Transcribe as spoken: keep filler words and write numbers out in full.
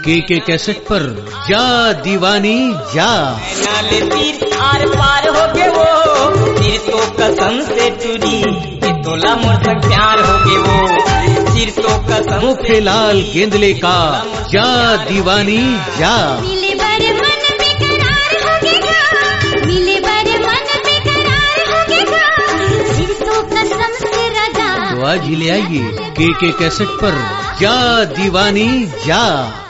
के के कैसेट पर जा दीवानी जा। नाले तीर आर पार हो गए वो, फिर तो कसम से टूरी ये तोला मोर तक प्यार हो गए वो, फिर तो कसम। मुखेलाल गेंदले का जा दीवानी जा। मिले बर मन बेकरार हो गएगा, मिले बर मन बेकरार हो गएगा, फिर तो कसम से राजा। तो आज ही ले आइए के के कैसेट पर जा दीवानी जा।